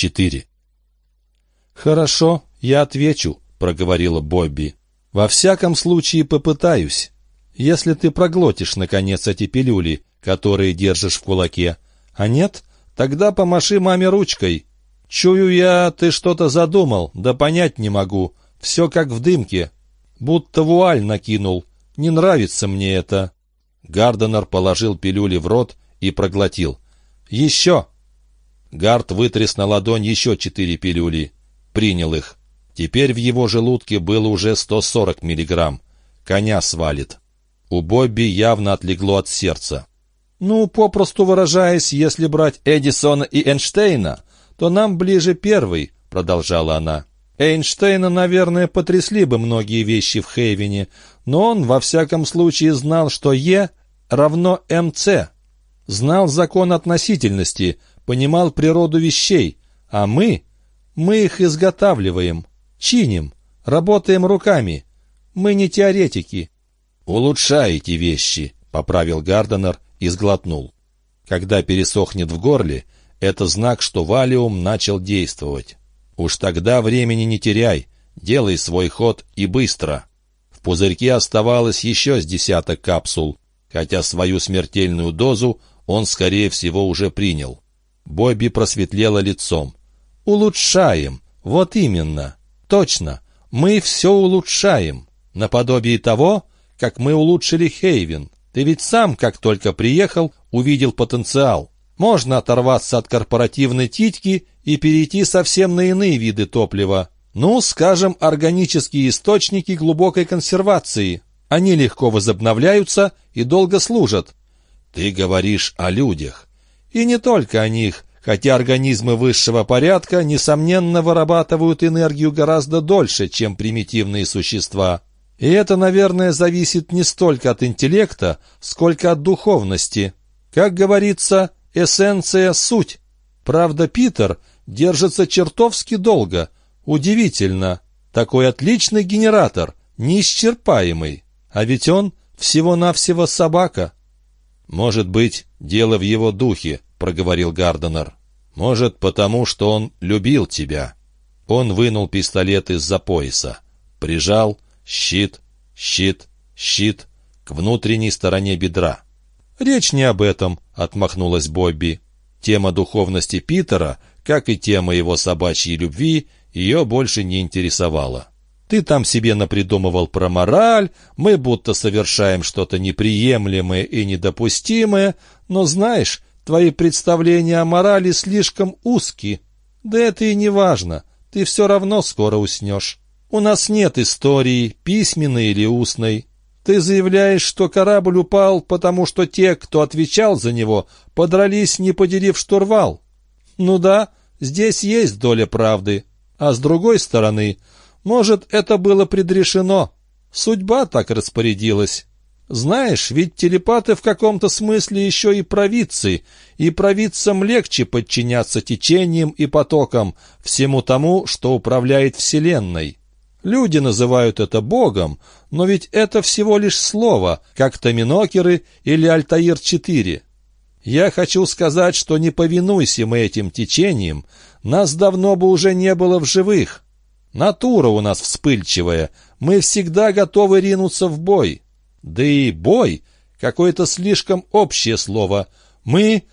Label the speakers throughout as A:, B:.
A: 4. «Хорошо, я отвечу», — проговорила Бобби. «Во всяком случае попытаюсь, если ты проглотишь, наконец, эти пилюли, которые держишь в кулаке. А нет, тогда помаши маме ручкой. Чую я, ты что-то задумал, да понять не могу. Все как в дымке. Будто вуаль накинул. Не нравится мне это». Гарденер положил пилюли в рот и проглотил. «Еще!» Гард вытряс на ладонь еще 4 пилюли. Принял их. Теперь в его желудке было уже 140 миллиграмм. Коня свалит. У Бобби явно отлегло от сердца. «Ну, попросту выражаясь, если брать Эдисона и Эйнштейна, то нам ближе первый», — продолжала она. «Эйнштейна, наверное, потрясли бы многие вещи в Хейвене, но он, во всяком случае, знал, что Е равно МЦ. Знал закон относительности, понимал природу вещей, а мы их изготавливаем, чиним, работаем руками. Мы не теоретики». «Улучшаете вещи», — поправил Гарденер и сглотнул. Когда пересохнет в горле, это знак, что валиум начал действовать. Уж тогда времени не теряй, делай свой ход и быстро. В пузырьке оставалось еще с 10 капсул, хотя свою смертельную дозу он, скорее всего, уже принял. Бобби просветлела лицом. «Улучшаем, вот именно, точно, мы все улучшаем, наподобие того, как мы улучшили Хейвен. Ты ведь сам, как только приехал, увидел потенциал. Можно оторваться от корпоративной титьки и перейти совсем на иные виды топлива. Ну, скажем, органические источники глубокой консервации. Они легко возобновляются и долго служат». «Ты говоришь о людях». «И не только о них, хотя организмы высшего порядка, несомненно, вырабатывают энергию гораздо дольше, чем примитивные существа. И это, наверное, зависит не столько от интеллекта, сколько от духовности. Как говорится, эссенция — суть. Правда, Питер держится чертовски долго. Удивительно. Такой отличный генератор, неисчерпаемый. А ведь он всего-навсего собака». «Может быть, дело в его духе», — проговорил Гарденер. «Может, потому что он любил тебя». Он вынул пистолет из-за пояса. Прижал щит к внутренней стороне бедра. «Речь не об этом», — отмахнулась Бобби. Тема духовности Питера, как и тема его собачьей любви, ее больше не интересовала. «Ты там себе напридумывал про мораль, мы будто совершаем что-то неприемлемое и недопустимое, но, знаешь, твои представления о морали слишком узки. Да это и не важно, ты все равно скоро уснешь. У нас нет истории, письменной или устной. Ты заявляешь, что корабль упал, потому что те, кто отвечал за него, подрались, не поделив штурвал. Ну да, здесь есть доля правды. А с другой стороны, может, это было предрешено. Судьба так распорядилась. Знаешь, ведь телепаты в каком-то смысле еще и провидцы, и провидцам легче подчиняться течениям и потокам, всему тому, что управляет Вселенной. Люди называют это Богом, но ведь это всего лишь слово, как Томинокеры или Альтаир-4. Я хочу сказать, что не повинуйся мы этим течениям, нас давно бы уже не было в живых. Натура у нас вспыльчивая, мы всегда готовы ринуться в бой. Да и бой — какое-то слишком общее слово. Мы...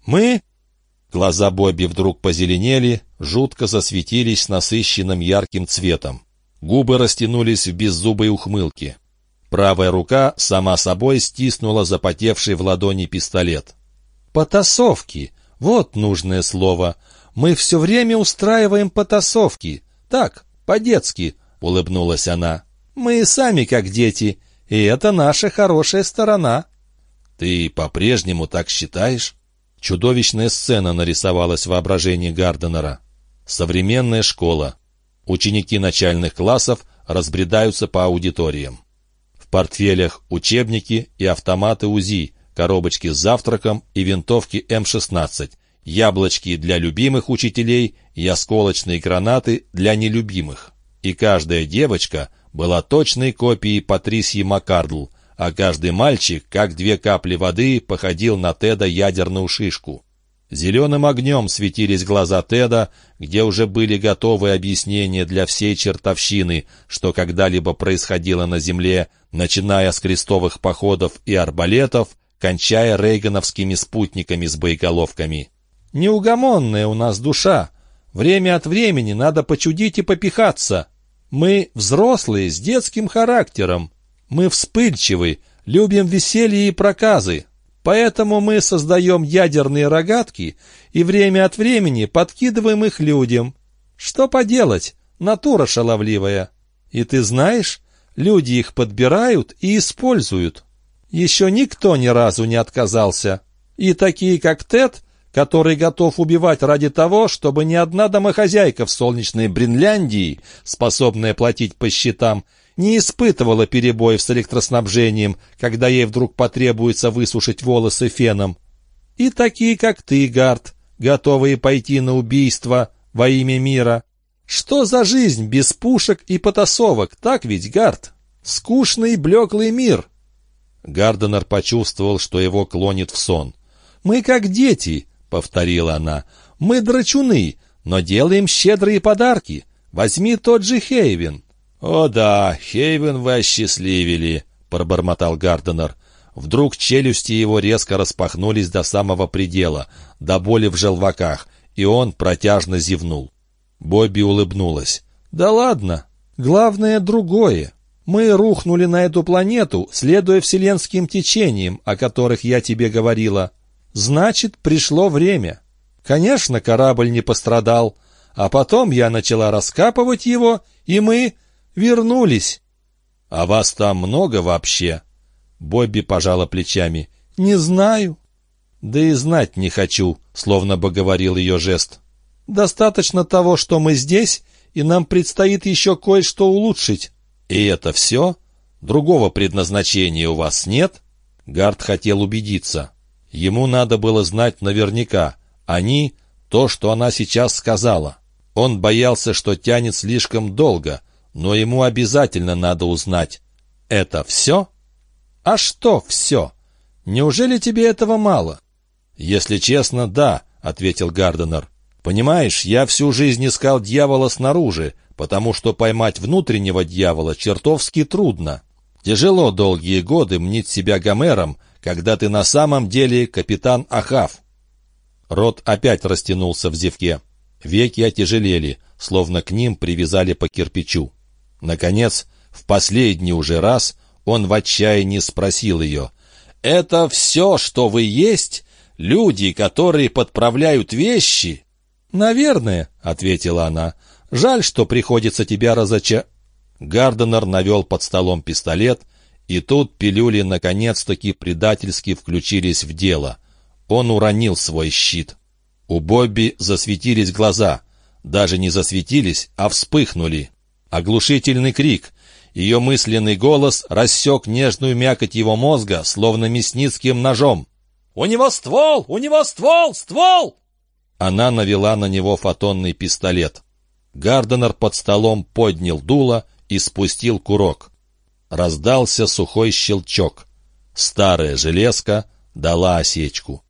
A: Глаза Бобби вдруг позеленели, жутко засветились насыщенным ярким цветом. Губы растянулись в беззубой ухмылке. Правая рука сама собой стиснула запотевший в ладони пистолет. «Потасовки! Вот нужное слово. Мы все время устраиваем потасовки. Так, по-детски», — улыбнулась она. «Мы сами как дети, и это наша хорошая сторона». «Ты по-прежнему так считаешь?» Чудовищная сцена нарисовалась в воображении Гарденера. Современная школа. Ученики начальных классов разбредаются по аудиториям. В портфелях учебники и автоматы УЗИ, коробочки с завтраком и винтовки М-16, яблочки для любимых учителей и осколочные гранаты для нелюбимых. И каждая девочка была точной копией Патрисьи Маккардл, а каждый мальчик, как 2 капли воды, походил на Теда ядерную шишку. Зеленым огнем светились глаза Теда, где уже были готовы объяснения для всей чертовщины, что когда-либо происходило на земле, начиная с крестовых походов и арбалетов, кончая рейгановскими спутниками с боеголовками. «Неугомонная у нас душа. Время от времени надо почудить и попихаться. Мы взрослые с детским характером. Мы вспыльчивы, любим веселье и проказы. Поэтому мы создаем ядерные рогатки и время от времени подкидываем их людям. Что поделать, натура шаловливая. И ты знаешь, люди их подбирают и используют. Еще никто ни разу не отказался. И такие, как Тед, который готов убивать ради того, чтобы ни одна домохозяйка в солнечной Бринляндии, способная платить по счетам, не испытывала перебоев с электроснабжением, когда ей вдруг потребуется высушить волосы феном. И такие, как ты, Гард, готовые пойти на убийство во имя мира. Что за жизнь без пушек и потасовок, так ведь, Гард? Скучный блеклый мир. Гарденер почувствовал, что его клонит в сон. «Мы как дети», — повторила она. «Мы драчуны, но делаем щедрые подарки. Возьми тот же Хейвен». «О да, Хейвен вы осчастливили», — пробормотал Гарденер. Вдруг челюсти его резко распахнулись до самого предела, до боли в желваках, и он протяжно зевнул. Бобби улыбнулась. «Да ладно, главное другое. Мы рухнули на эту планету, следуя вселенским течениям, о которых я тебе говорила. Значит, пришло время. Конечно, корабль не пострадал, а потом я начала раскапывать его, и мы вернулись». «А вас там много вообще?» Бобби пожала плечами. «Не знаю». «Да и знать не хочу», словно бы говорил ее жест. «Достаточно того, что мы здесь, и нам предстоит еще кое-что улучшить». «И это все? Другого предназначения у вас нет?» Гард хотел убедиться. Ему надо было знать наверняка. Они — то, что она сейчас сказала. Он боялся, что тянет слишком долго, но ему обязательно надо узнать. «Это все?» «А что все? Неужели тебе этого мало?» «Если честно, да», — ответил Гарденер. «Понимаешь, я всю жизнь искал дьявола снаружи, потому что поймать внутреннего дьявола чертовски трудно. Тяжело долгие годы мнить себя Гомером, когда ты на самом деле капитан Ахав». Рот опять растянулся в зевке. Веки отяжелели, словно к ним привязали по кирпичу. Наконец, в последний уже раз, он в отчаянии спросил ее: «Это все, что вы есть? Люди, которые подправляют вещи?» «Наверное», — ответила она. «Жаль, что приходится тебя Гарденер навел под столом пистолет, и тут пилюли наконец-таки предательски включились в дело. Он уронил свой щит. У Бобби засветились глаза. Даже не засветились, а вспыхнули. Оглушительный крик. Ее мысленный голос рассек нежную мякоть его мозга, словно мясницким ножом. «У него ствол! У него ствол! Ствол!» Она навела на него фотонный пистолет. Гарденер под столом поднял дуло и спустил курок. Раздался сухой щелчок. Старая железка дала осечку.